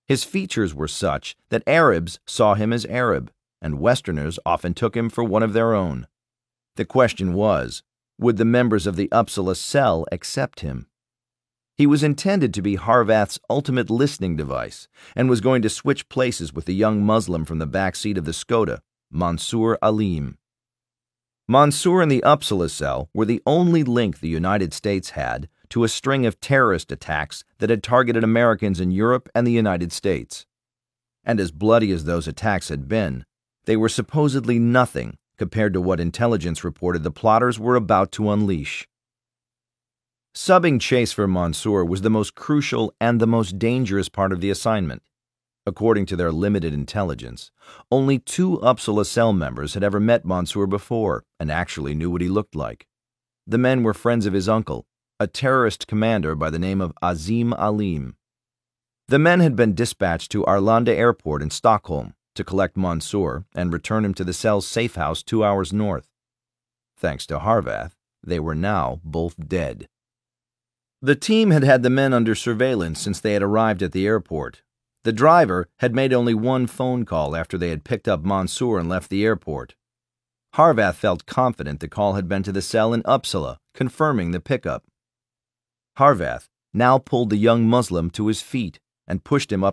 His features were such that Arabs saw him as Arab, and Westerners often took him for one of their own. The question was, would the members of the Uppsala cell accept him? He was intended to be Harvath's ultimate listening device and was going to switch places with the young Muslim from the back seat of the Skoda, Mansour Alim. Mansour and the Uppsala cell were the only link the United States had to a string of terrorist attacks that had targeted Americans in Europe and the United States. And as bloody as those attacks had been, they were supposedly nothing compared to what intelligence reported the plotters were about to unleash. Subbing chase for Mansour was the most crucial and the most dangerous part of the assignment. According to their limited intelligence, only 2 Uppsala cell members had ever met Mansour before and actually knew what he looked like. The men were friends of his uncle, a terrorist commander by the name of Azim Alim. The men had been dispatched to Arlanda Airport in Stockholm to collect Mansour and return him to the cell's safe house 2 hours north. Thanks to Harvath, they were now both dead. The team had had the men under surveillance since they had arrived at the airport. The driver had made only one phone call after they had picked up Mansour and left the airport. Harvath felt confident the call had been to the cell in Uppsala, confirming the pickup. Harvath now pulled the young Muslim to his feet and pushed him up